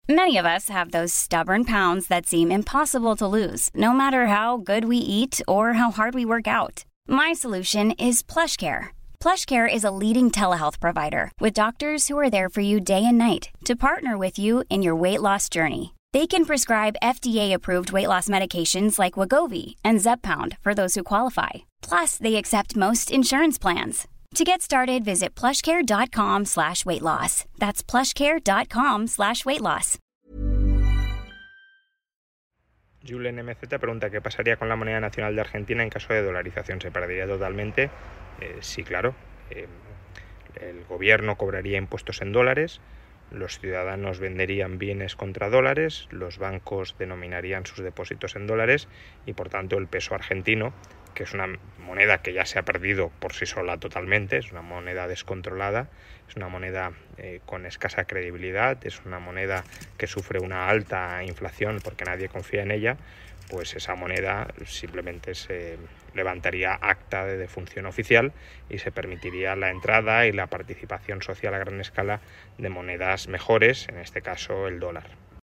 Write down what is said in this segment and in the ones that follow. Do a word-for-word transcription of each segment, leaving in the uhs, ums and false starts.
Many of us have those stubborn pounds that seem impossible to lose, no matter how good we eat or how hard we work out. My solution is PlushCare. PlushCare is a leading telehealth provider with doctors who are there for you day and night to partner with you in your weight loss journey. They can prescribe F D A-approved weight loss medications like Wegovy and Zepbound for those who qualify. Plus, they accept most insurance plans. To get started, visit plushcare.com slash weight loss. That's plushcare.com slash weight loss. Julen M Z pregunta qué pasaría con la moneda nacional de Argentina en caso de dolarización. ¿Se perdería totalmente? Eh, sí, claro. Eh, el gobierno cobraría impuestos en dólares, los ciudadanos venderían bienes contra dólares, los bancos denominarían sus depósitos en dólares y, por tanto, el peso argentino, que es una moneda que ya se ha perdido por sí sola totalmente, es una moneda descontrolada, es una moneda eh, con escasa credibilidad, es una moneda que sufre una alta inflación porque nadie confía en ella, pues esa moneda simplemente se levantaría acta de defunción oficial y se permitiría la entrada y la participación social a gran escala de monedas mejores, en este caso el dólar.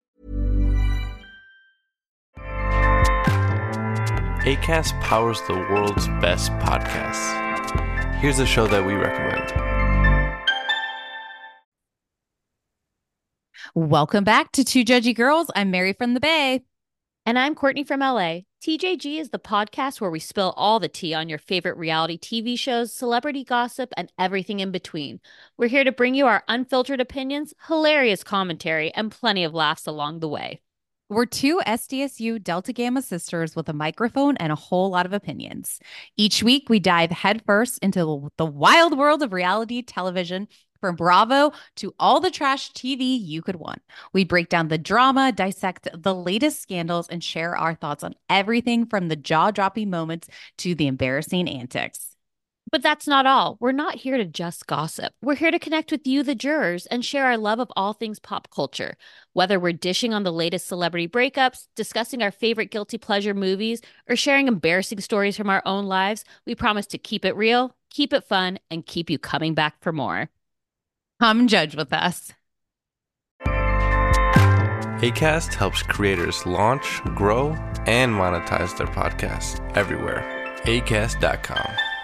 Acast powers the world's best podcasts. Here's a show that we recommend. Welcome back to Two Judgy Girls. I'm Mary from the Bay. And I'm Courtney from L A. T J G is the podcast where we spill all the tea on your favorite reality T V shows, celebrity gossip, and everything in between. We're here to bring you our unfiltered opinions, hilarious commentary, and plenty of laughs along the way. We're two S D S U Delta Gamma sisters with a microphone and a whole lot of opinions. Each week, we dive headfirst into the wild world of reality television, from Bravo to all the trash T V you could want. We break down the drama, dissect the latest scandals, and share our thoughts on everything from the jaw-dropping moments to the embarrassing antics. But that's not all. We're not here to just gossip. We're here to connect with you, the jurors, and share our love of all things pop culture. Whether we're dishing on the latest celebrity breakups, discussing our favorite guilty pleasure movies, or sharing embarrassing stories from our own lives, we promise to keep it real, keep it fun, and keep you coming back for more. Come judge with us. Acast helps creators launch, grow, and monetize their podcasts everywhere. acast dot com.